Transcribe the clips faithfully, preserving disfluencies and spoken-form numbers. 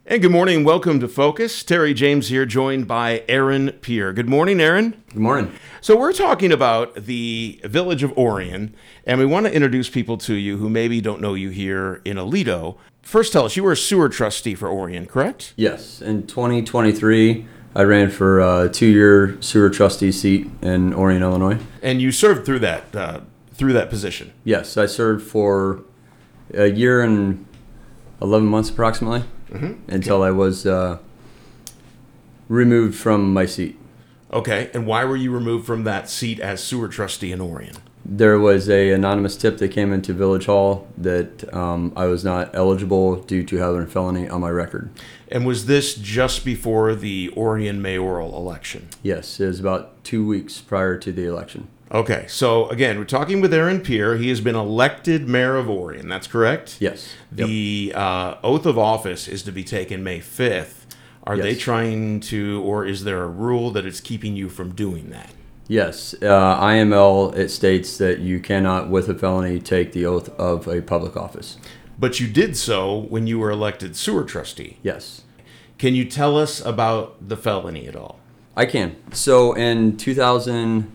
And good morning. Welcome to Focus. Terry James here, joined by Aaron Peer. Good morning, Aaron. Good morning. So we're talking about the village of Orion, and we want to introduce people to you who maybe don't know you here in Aledo. First, tell us, you were a sewer trustee for Orion, correct? Yes. In twenty twenty-three, I ran for a two-year sewer trustee seat in Orion, Illinois. And you served through that uh, through that position. Yes, I served for a year and eleven months approximately, mm-hmm. until okay. I was uh, removed from my seat. Okay, and why were you removed from that seat as sewer trustee in Orion? There was a anonymous tip that came into Village Hall that um, I was not eligible due to having a felony on my record. And was this just before the Orion mayoral election? Yes, it was about two weeks prior to the election. Okay, so again, we're talking with Aaron Peer. He has been elected mayor of Orion, that's correct? Yes. The yep. uh, oath of office is to be taken May fifth. Are yes. they trying to, or is there a rule that is keeping you from doing that? Yes. Uh, I M L, it states that you cannot, with a felony, take the oath of a public office. But you did so when you were elected sewer trustee. Yes. Can you tell us about the felony at all? I can. So in two thousand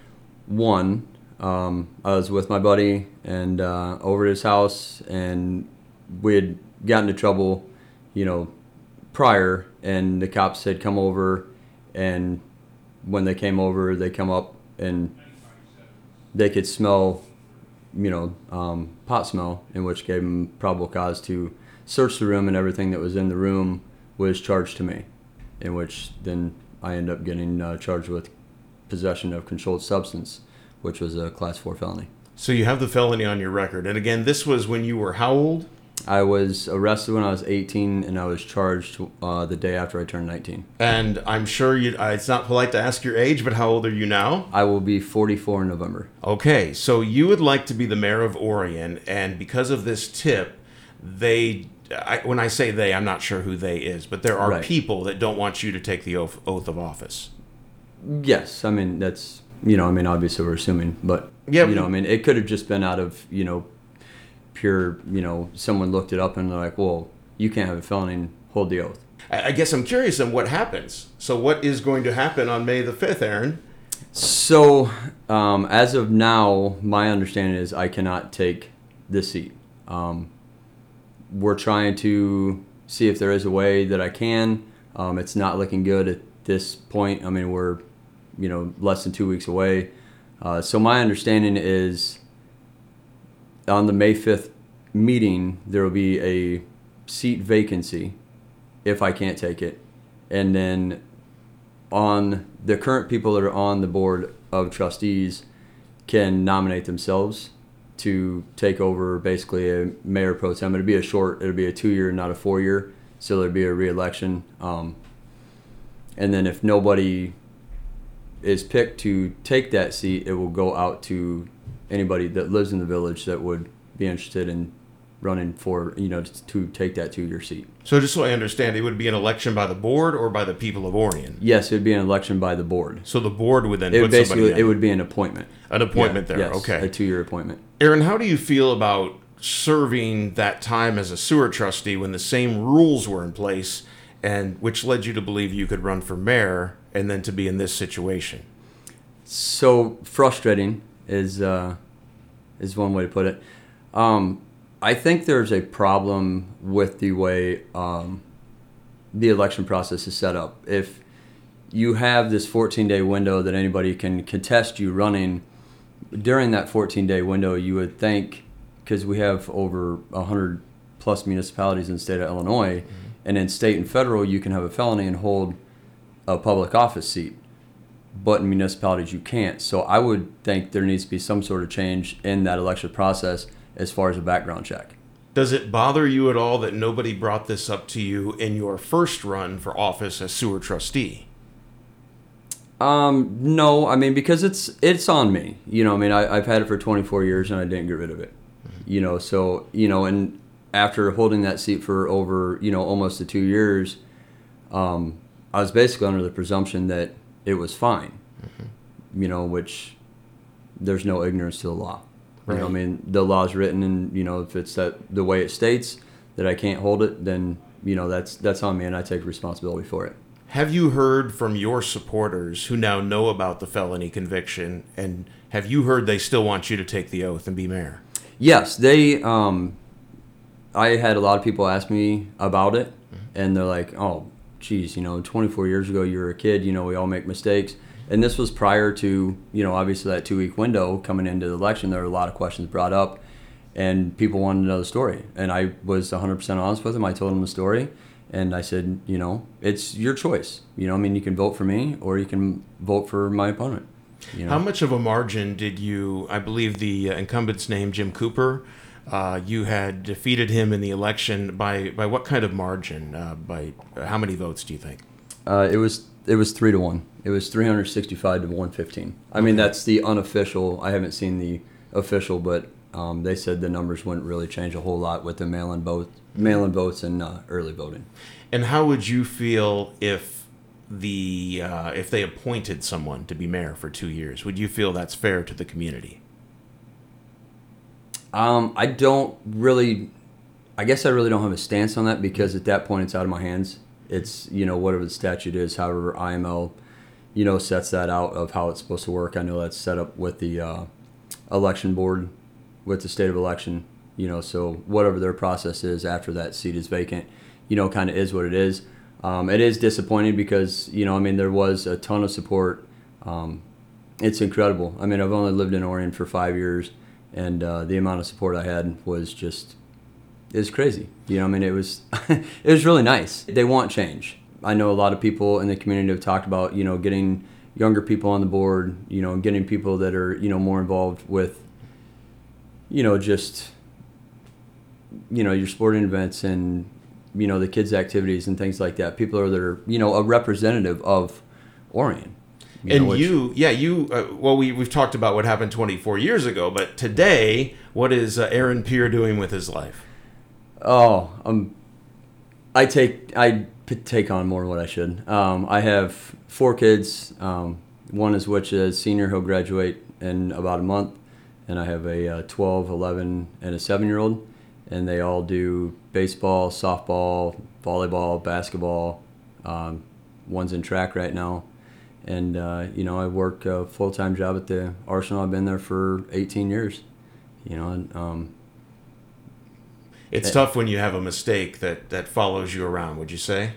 one, um, I was with my buddy and uh, over at his house, and we had gotten into trouble, you know, prior, and the cops had come over, and when they came over, they come up and they could smell, you know, um, pot smell, in which gave them probable cause to search the room, and everything that was in the room was charged to me, in which then I ended up getting uh, charged with possession of controlled substance, which was a class four felony. So you have the felony on your record. And again, this was when you were how old? I was arrested when I was eighteen, and I was charged uh, the day after I turned nineteen. And I'm sure you, uh, it's not polite to ask your age, but how old are you now? I will be forty-four in November. Okay, so you would like to be the mayor of Orion, and because of this tip, they, I, when I say they, I'm not sure who they is, but there are right. people that don't want you to take the oath, oath of office. Yes, I mean, that's, you know, I mean, obviously we're assuming, but, yeah, you know, I mean, it could have just been out of, you know, pure, you know, someone looked it up and they're like, well, you can't have a felony and hold the oath. I guess I'm curious on what happens. So what is going to happen on May the fifth, Aaron? So um, as of now, my understanding is I cannot take this seat. Um, we're trying to see if there is a way that I can. Um, it's not looking good at this point. I mean, we're, you know, less than two weeks away. Uh, so my understanding is on the May fifth meeting, there will be a seat vacancy if I can't take it. And then on the current people that are on the board of trustees can nominate themselves to take over basically a mayor pro tem. It'll be a short, it'll be a two-year, not a four-year. So there'll be a re-election. Um, and then if nobody is picked to take that seat, it will go out to anybody that lives in the village that would be interested in running for, you know, to take that two-year seat. So just so I understand, it would be an election by the board or by the people of Orion? Yes, it would be an election by the board. So the board would then it put basically, somebody in? It would be an appointment. An appointment yeah, there, yes, okay. A two-year appointment. Aaron, how do you feel about serving that time as a sewer trustee when the same rules were in place, and which led you to believe you could run for mayor and then to be in this situation? So frustrating is uh, is one way to put it. Um, I think there's a problem with the way um, the election process is set up. If you have this fourteen-day window that anybody can contest you running, during that fourteen-day window, you would think, because we have over one hundred plus municipalities in the state of Illinois, mm-hmm. and in state and federal, you can have a felony and hold a public office seat. But in municipalities, you can't. So I would think there needs to be some sort of change in that election process as far as a background check. Does it bother you at all that nobody brought this up to you in your first run for office as sewer trustee? Um, no, I mean, because it's it's on me. You know, I mean, I, I've had it for twenty-four years and I didn't get rid of it. Mm-hmm. You know, so, you know, and after holding that seat for over, you know, almost the two years, um, I was basically under the presumption that it was fine, mm-hmm. you know, which there's no ignorance to the law. Right. You know, I mean, the law's written, and, you know, if it's that the way it states that I can't hold it, then you know, that's that's on me, and I take responsibility for it. Have you heard from your supporters who now know about the felony conviction, and have you heard they still want you to take the oath and be mayor? Yes, they. Um, I had a lot of people ask me about it, mm-hmm. and they're like, "Oh, geez, you know, twenty-four years ago you were a kid. You know, we all make mistakes." And this was prior to, you know, obviously that two-week window coming into the election. There were a lot of questions brought up, and people wanted to know the story. And I was one hundred percent honest with them. I told them the story, and I said, you know, it's your choice. You know, I mean, you can vote for me or you can vote for my opponent. You know? How much of a margin did you, I believe the uh, incumbent's name, Jim Cooper, uh, you had defeated him in the election by, by what kind of margin? Uh, by uh, how many votes do you think? Uh, it was it was three to one. It was three hundred sixty-five to one fifteen. I okay. mean, that's the unofficial. I haven't seen the official, but um, they said the numbers wouldn't really change a whole lot with the mail-in vote, mail-in votes and uh, early voting. And how would you feel if the uh, if they appointed someone to be mayor for two years? Would you feel that's fair to the community? Um, I don't really. I guess I really don't have a stance on that because at that point it's out of my hands. It's, you know, whatever the statute is, however I M L, you know, sets that out of how it's supposed to work. I know that's set up with the uh, election board, with the state of election, you know, so whatever their process is after that seat is vacant, you know, kind of is what it is. Um, it is disappointing because, you know, I mean, there was a ton of support. Um, it's incredible. I mean, I've only lived in Orion for five years, and uh, the amount of support I had was just... It's crazy. You know, I mean, it was it was really nice. They want change. I know a lot of people in the community have talked about, you know, getting younger people on the board, you know, getting people that are, you know, more involved with, you know, just, you know, your sporting events and, you know, the kids' activities and things like that. People are that are, you know, a representative of Orion. You and know, which, you, yeah, you, uh, well, we, we've talked about what happened twenty-four years ago, but today, what is uh, Aaron Peer doing with his life? Oh, um, I take I take on more than what I should. Um, I have four kids. Um, one is which is senior. He'll graduate in about a month, and I have a uh, twelve, eleven, and a seven-year-old, and they all do baseball, softball, volleyball, basketball. Um, one's in track right now, and uh, you know I work a full-time job at the Arsenal. I've been there for eighteen years. You know. And, um, It's it, tough when you have a mistake that, that follows you around, would you say?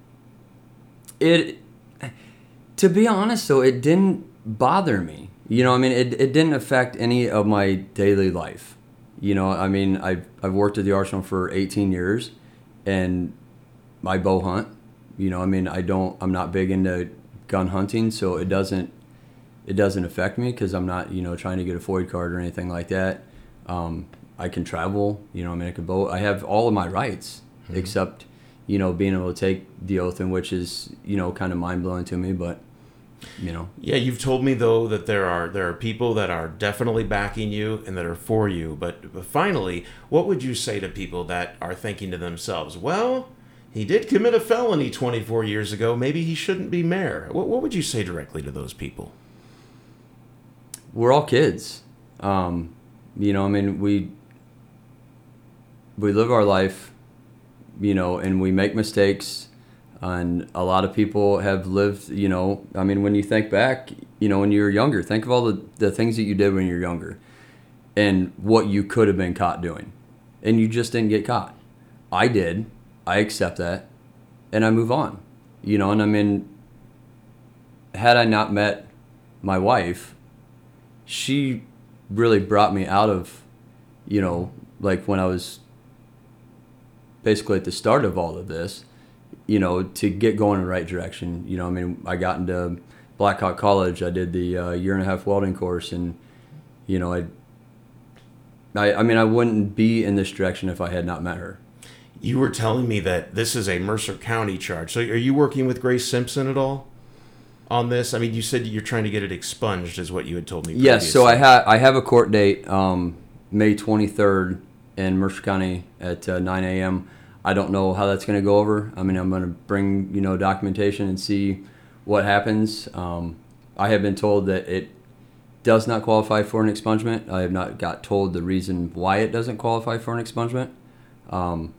It, to be honest, though, it didn't bother me. You know, I mean, it it didn't affect any of my daily life. You know, I mean, I've, I've worked at the Arsenal for eighteen years, and I bow hunt. You know, I mean, I don't, I'm not big into gun hunting, so it doesn't, it doesn't affect me because I'm not, you know, trying to get a FOID card or anything like that. Um, I can travel, you know, I mean, I can vote. I have all of my rights, mm-hmm. except, you know, being able to take the oath, in which is, you know, kind of mind-blowing to me, but, you know. Yeah, you've told me, though, that there are there are people that are definitely backing you and that are for you. But, but finally, what would you say to people that are thinking to themselves, well, he did commit a felony twenty-four years ago. Maybe he shouldn't be mayor. What, what would you say directly to those people? We're all kids. Um, you know, I mean, we... We live our life, you know, and we make mistakes, and a lot of people have lived, you know, I mean, when you think back, you know, when you were younger, think of all the, the things that you did when you were younger and what you could have been caught doing, and you just didn't get caught. I did. I accept that, and I move on, you know, and I mean, had I not met my wife, she really brought me out of, you know, like when I was basically at the start of all of this, you know, to get going in the right direction. You know, I mean, I got into Blackhawk College. I did the uh, year and a half welding course, and, you know, I, I, I mean, I wouldn't be in this direction if I had not met her. You were telling me that this is a Mercer County charge. So are you working with Grace Simpson at all on this? I mean, you said you're trying to get it expunged is what you had told me previously. Yes, so I, ha- I have a court date, um, May twenty-third, in Mercer County at uh, nine a.m. I don't know how that's going to go over. I mean, I'm going to bring, you know, documentation and see what happens. Um, I have been told that it does not qualify for an expungement. I have not got told the reason why it doesn't qualify for an expungement. Um,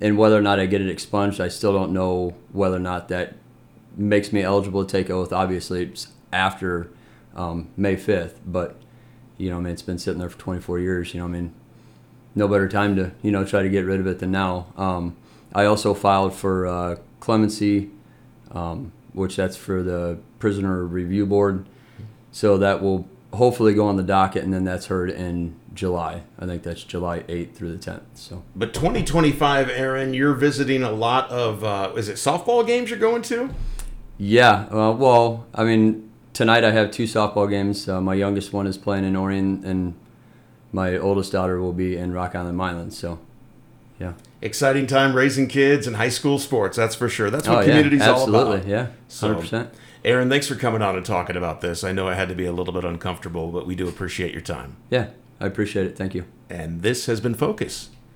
and whether or not I get it expunged, I still don't know whether or not that makes me eligible to take oath. Obviously, it's after um, May fifth, but you know, I mean, it's been sitting there for twenty-four years. You know, I mean, no better time to you know try to get rid of it than now. Um, I also filed for uh, clemency, um, which that's for the prisoner review board. So that will hopefully go on the docket, and then that's heard in July. I think that's July eighth through the tenth. So, but twenty twenty-five, Aaron, you're visiting a lot of, uh, is it softball games you're going to? Yeah. Uh, well, I mean, tonight I have two softball games. Uh, my youngest one is playing in Orion, and my oldest daughter will be in Rock Island Milan. So, yeah. Exciting time raising kids and high school sports, that's for sure. That's what oh, community's yeah, all about. Absolutely, yeah, one hundred percent. So, Aaron, thanks for coming on and talking about this. I know I had to be a little bit uncomfortable, but we do appreciate your time. Yeah, I appreciate it. Thank you. And this has been Focus.